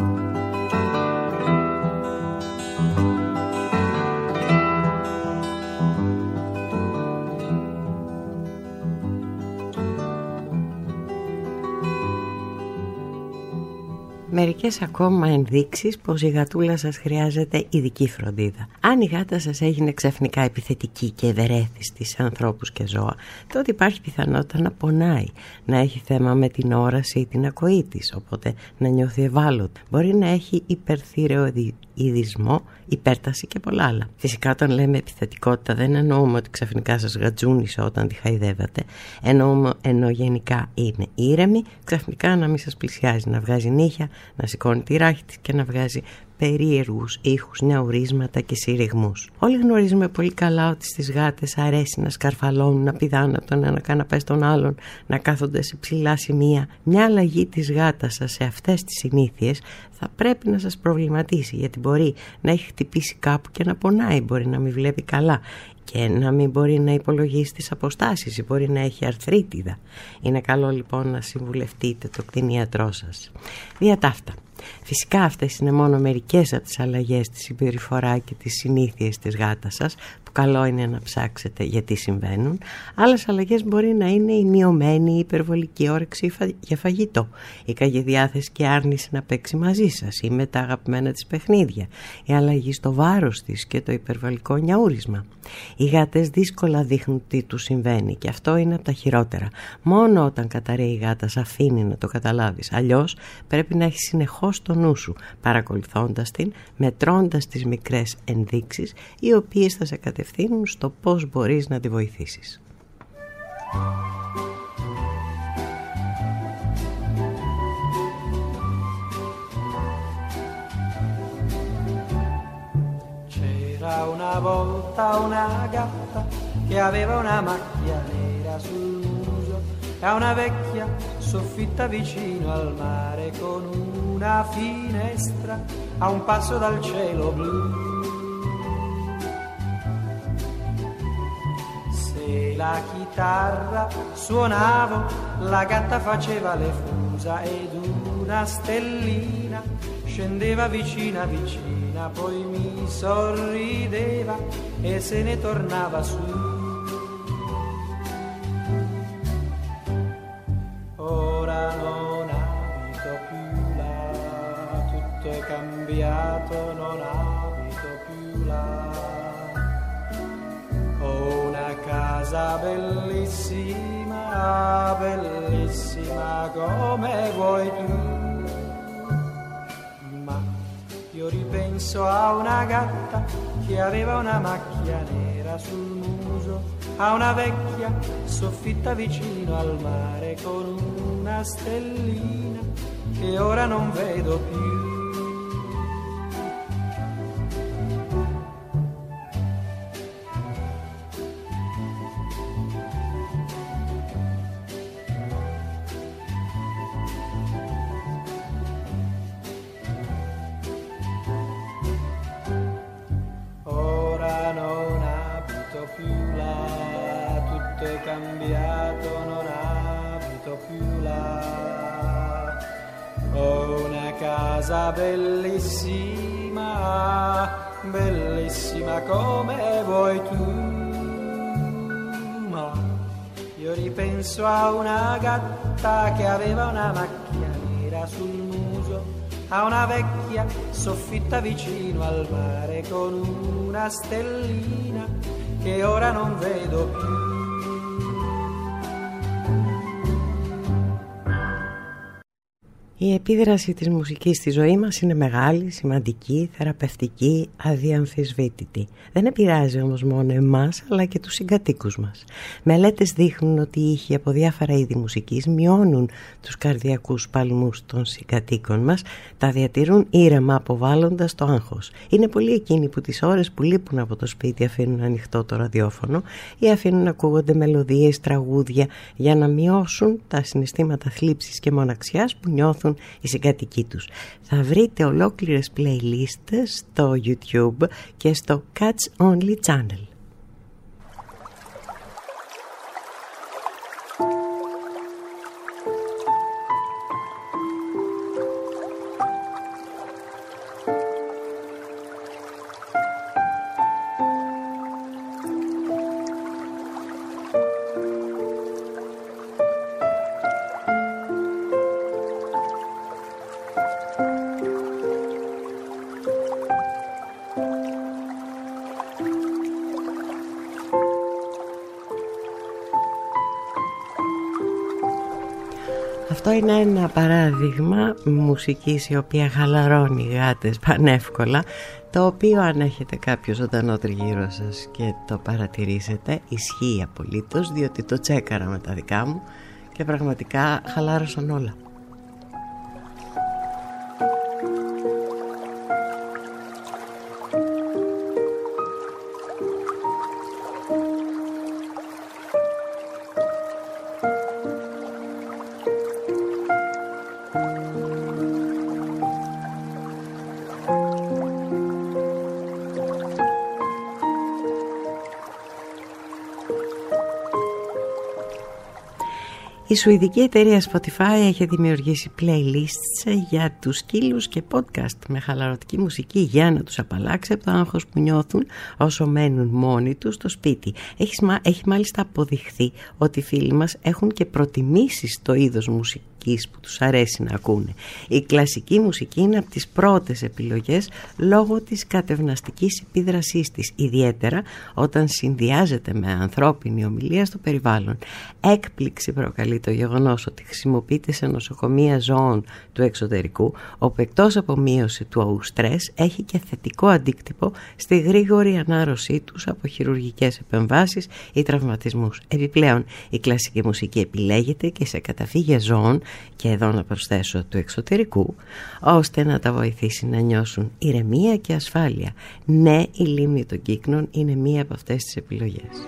Μερικές ακόμα ενδείξεις πως η γατούλα σας χρειάζεται ειδική φροντίδα. Αν η γάτα σας έγινε ξαφνικά επιθετική και ευερέθιστη σε ανθρώπους και ζώα, τότε υπάρχει πιθανότητα να πονάει, να έχει θέμα με την όραση ή την ακοή της, οπότε να νιώθει ευάλωτη. Μπορεί να έχει υπερθυρεοειδισμό, υπέρταση και πολλά άλλα. Φυσικά, όταν λέμε επιθετικότητα, δεν εννοούμε ότι ξαφνικά σας γατζούνισε όταν τη χαϊδεύατε. Εννοούμε, ενώ γενικά είναι ήρεμη, ξαφνικά να μην σας πλησιάζει, να βγάζει νύχια, να σηκώνει τη ράχη της και να βγάζει περίεργους ήχους, νεουρίσματα και συρριγμούς. Όλοι γνωρίζουμε πολύ καλά ότι στις γάτες αρέσει να σκαρφαλώνουν, να πηδάνε από τον ένα καναπέ στον άλλον, να κάθονται σε ψηλά σημεία. Μια αλλαγή της γάτας σας σε αυτές τις συνήθειες θα πρέπει να σας προβληματίσει, γιατί μπορεί να έχει χτυπήσει κάπου και να πονάει, μπορεί να μην βλέπει καλά και να μην μπορεί να υπολογίσει τις αποστάσεις, ή μπορεί να έχει αρθρίτιδα. Είναι καλό λοιπόν να συμβουλευτείτε το κτηνίατρό σας. Δια ταύτα, φυσικά αυτές είναι μόνο μερικές από τις αλλαγές στη συμπεριφορά και τις συνήθειες της γάτας σας, που καλό είναι να ψάξετε γιατί συμβαίνουν. Άλλες αλλαγές μπορεί να είναι η μειωμένη υπερβολική όρεξη για φαγητό, η κακή διάθεση και άρνηση να παίξει μαζί σας ή με τα αγαπημένα της παιχνίδια, η αλλαγή στο βάρος της και το υπερβολικό νιαούρισμα. Οι γάτες δύσκολα δείχνουν τι τους συμβαίνει και αυτό είναι από τα χειρότερα. Μόνο όταν καταραίει η γάτα σ' αφήνει να το καταλάβεις. Αλλιώς πρέπει να έχει συνεχώς το νου σου, παρακολουθώντας την, μετρώντας τις μικρές ενδείξεις, οι οποίες θα σε κατευθύνουν στο πώς μπορείς να τη βοηθήσεις. C'era una volta una gatta che aveva una macchia nera sul muso e una vecchia soffitta vicino al mare con una finestra a un passo dal cielo blu. Se la chitarra suonavo, la gatta faceva le fusa ed una stellina scendeva vicina vicina, poi mi sorrideva e se ne tornava su. Ora non abito più là, tutto è cambiato, non abito più là. Ho una casa bellissima, bellissima come vuoi tu. Ma io ripenso a una gatta che aveva una macchia nera sul muso, a una vecchia soffitta vicino al mare con una stellina che ora non vedo più. Cambiato, non abito più là. Ho una casa bellissima, bellissima come vuoi tu. Ma Io ripenso a una gatta che aveva una macchia nera sul muso, a una vecchia soffitta vicino al mare con una stellina che ora non vedo più. Η επίδραση της μουσικής στη ζωή μας είναι μεγάλη, σημαντική, θεραπευτική, αδιαμφισβήτητη. Δεν επηρεάζει όμως μόνο εμάς, αλλά και τους συγκατοίκους μας. Μελέτες δείχνουν ότι οι ήχοι από διάφορα είδη μουσικής μειώνουν τους καρδιακούς σπαλμούς των συγκατοίκων μας, τα διατηρούν ήρεμα αποβάλλοντας το άγχος. Είναι πολλοί εκείνοι που τις ώρες που λείπουν από το σπίτι αφήνουν ανοιχτό το ραδιόφωνο ή αφήνουν να ακούγονται μελωδίες, τραγούδια για να μειώσουν τα συναισθήματα θλίψης και μοναξιάς που νιώθουν οι συγκατοικοί τους. Θα βρείτε ολόκληρες playlists στο YouTube και στο Catch Only Channel. Αυτό είναι ένα παράδειγμα μουσικής η οποία χαλαρώνει γάτες πανεύκολα, το οποίο αν έχετε κάποιο ζωντανό τριγύρω σας και το παρατηρήσετε, ισχύει απολύτως, διότι το τσέκαρα με τα δικά μου και πραγματικά χαλάρωσαν όλα. Η σουηδική εταιρεία Spotify έχει δημιουργήσει playlists για τους σκύλους και podcast με χαλαρωτική μουσική για να τους απαλλάξει από το άγχος που νιώθουν όσο μένουν μόνοι τους στο σπίτι. Έχει μάλιστα αποδειχθεί ότι οι φίλοι μας έχουν και προτιμήσει στο είδος μουσικής που τους αρέσει να ακούνε. Η κλασική μουσική είναι από τις πρώτες επιλογές λόγω της κατευναστικής επίδρασής της, ιδιαίτερα όταν συνδυάζεται με ανθρώπινη ομιλία στο περιβάλλον. Έκπληξη προκαλεί το γεγονός ότι χρησιμοποιείται σε νοσοκομεία ζώων του εξωτερικού, όπου εκτός από μείωση του στρες έχει και θετικό αντίκτυπο στη γρήγορη ανάρρωσή τους από χειρουργικές επεμβάσεις ή τραυματισμούς. Επιπλέον, η κλασική μουσική επιλέγεται και σε καταφύγια ζώων, και εδώ να προσθέσω του εξωτερικού, ώστε να τα βοηθήσει να νιώσουν ηρεμία και ασφάλεια. Ναι, η λίμνη των Κύκνων είναι μία από αυτές τις επιλογές.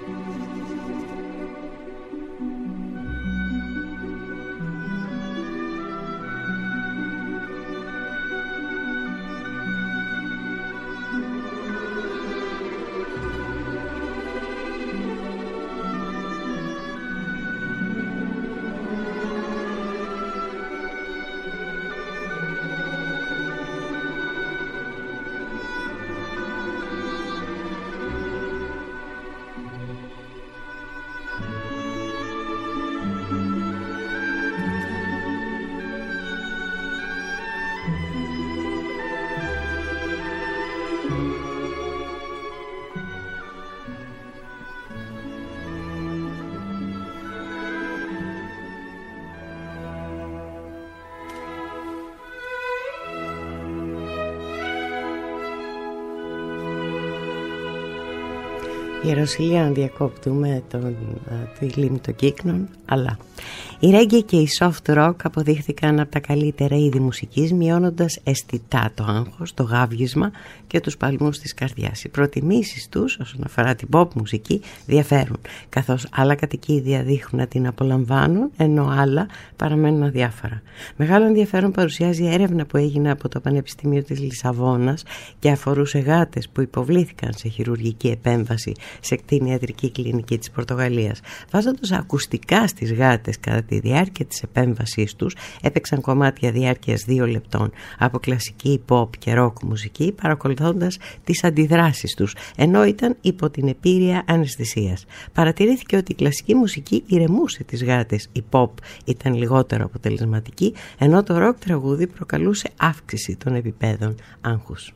Η Ρωσιλία να διακόπτουμε τη λίμνη των Κύκνων, αλλά η ρέγγε και η soft rock αποδείχθηκαν από τα καλύτερα είδη μουσικής, μειώνοντας αισθητά το άγχος, το γάβγισμα και τους παλμούς της καρδιάς. Οι προτιμήσεις τους όσον αφορά την pop μουσική διαφέρουν, καθώς άλλα κατοικίδια δείχνουν να την απολαμβάνουν, ενώ άλλα παραμένουν αδιάφορα. Μεγάλο ενδιαφέρον παρουσιάζει η έρευνα που έγινε από το Πανεπιστήμιο της Λισαβόνας και αφορούσε γάτες που υποβλήθηκαν σε χειρουργική επέμβαση σε κτηνιατρική κλινική της Πορτογαλίας. Βάζοντας ακουστικά στις γάτες κατά τη διάρκεια της επέμβασής τους, έπαιξαν κομμάτια διάρκειας 2 λεπτών από κλασική pop και rock μουσική, παρακολουθώντας τις αντιδράσεις τους, ενώ ήταν υπό την επήρεια αναισθησίας. Παρατηρήθηκε ότι η κλασική μουσική ηρεμούσε τις γάτες, η pop ήταν λιγότερο αποτελεσματική, ενώ το rock τραγούδι προκαλούσε αύξηση των επιπέδων άγχους.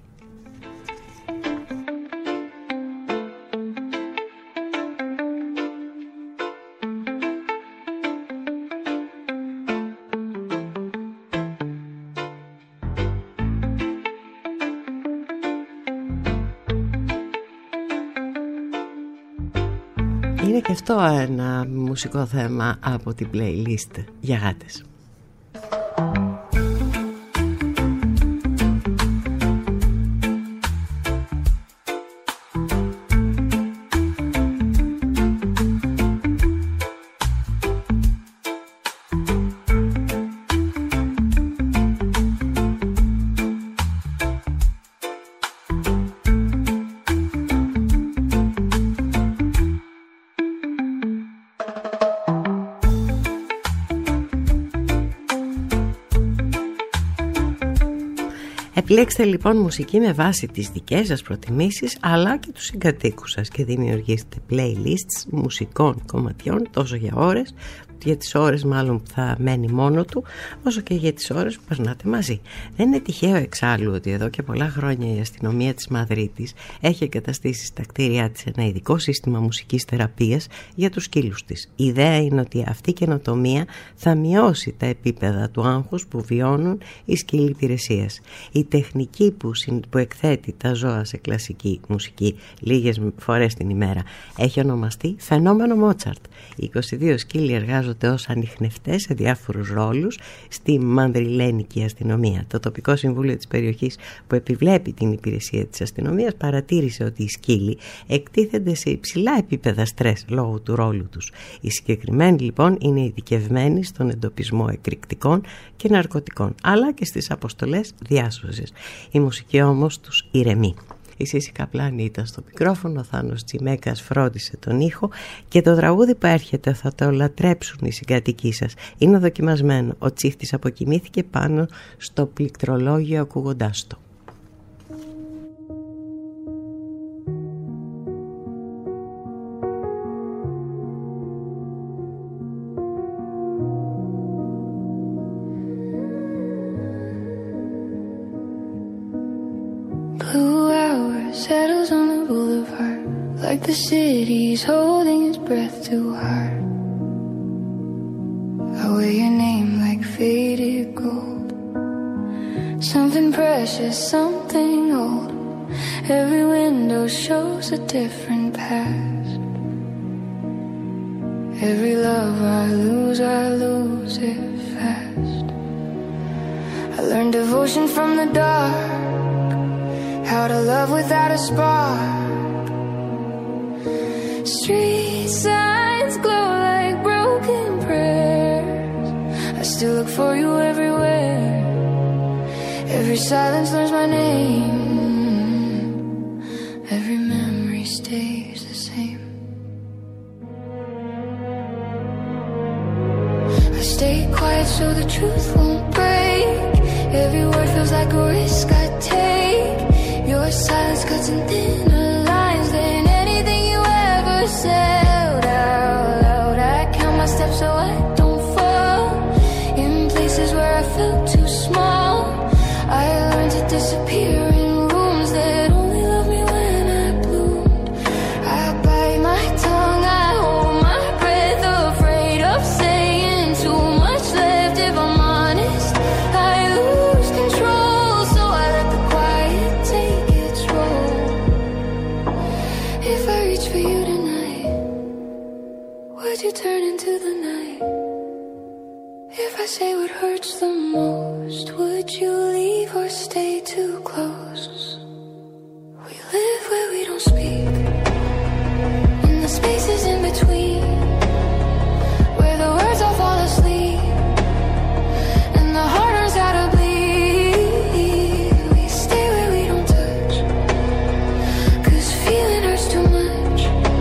Είναι και αυτό ένα μουσικό θέμα από την playlist για γάτες. Επιλέξτε λοιπόν μουσική με βάση τις δικές σας προτιμήσεις αλλά και τους συγκατοίκους σας και δημιουργήστε playlists μουσικών κομματιών τόσο για ώρες, για τις ώρες μάλλον που θα μένει μόνο του, όσο και για τις ώρες που περνάτε μαζί. Δεν είναι τυχαίο εξάλλου ότι εδώ και πολλά χρόνια η αστυνομία της Μαδρίτης έχει εγκαταστήσει στα κτίρια της ένα ειδικό σύστημα μουσικής θεραπείας για τους σκύλους της. Η ιδέα είναι ότι αυτή η καινοτομία θα μειώσει τα επίπεδα του άγχους που βιώνουν οι σκύλοι υπηρεσίας. Η τεχνική που εκθέτει τα ζώα σε κλασική μουσική λίγες φορές την ημέρα έχει ονομαστεί φαινόμενο Μότσαρτ. Οι 22 σκύλοι εργάζονται ως ανιχνευτές σε διάφορους ρόλους στη μανδριλένικη αστυνομία. Το τοπικό συμβούλιο της περιοχής που επιβλέπει την υπηρεσία της αστυνομίας παρατήρησε ότι οι σκύλοι εκτίθενται σε υψηλά επίπεδα στρες λόγω του ρόλου τους. Οι συγκεκριμένοι λοιπόν είναι ειδικευμένοι στον εντοπισμό εκρηκτικών και ναρκωτικών αλλά και στις αποστολές διάσωσης. Η μουσική όμως τους ηρεμεί. Η Σύση Καπλάνη ήταν στο μικρόφωνο, ο Θάνος Τσιμέκας φρόντισε τον ήχο και το τραγούδι που έρχεται θα το λατρέψουν οι συγκατοικοί σας. Είναι δοκιμασμένο. Ο τσίφτης αποκοιμήθηκε πάνω στο πληκτρολόγιο ακούγοντάς το. Shadows on the boulevard, like the city's holding its breath too hard. I wear your name like faded gold, something precious, something old. Every window shows a different past. Every love I lose it fast. I learned devotion from the dark, how to love without a spark. Street signs glow like broken prayers. I still look for you everywhere. Every silence learns my name. Every memory stays the same. I stay quiet so the truth won't break. Every word feels like a risk I take. Your silence cuts in thinner lines than anything you ever said out loud. I count my steps so I don't fall in places where I felt too small. I learned to disappear in rooms that only love me when I bloomed. I bite my tongue, I hold my breath, afraid of saying too much left. If I'm honest, I lose control, so I let the quiet take its role. If I reach for you tonight, would you turn into the night? If I say what hurts the most, would you leave or stay too close? We live where we don't speak, in the spaces in between, where the words all fall asleep and the heart learns how to bleed. We stay where we don't touch, 'cause feeling hurts too much.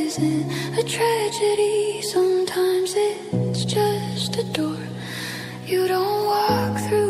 isn't a tragedy. Sometimes it's just a door you don't walk through.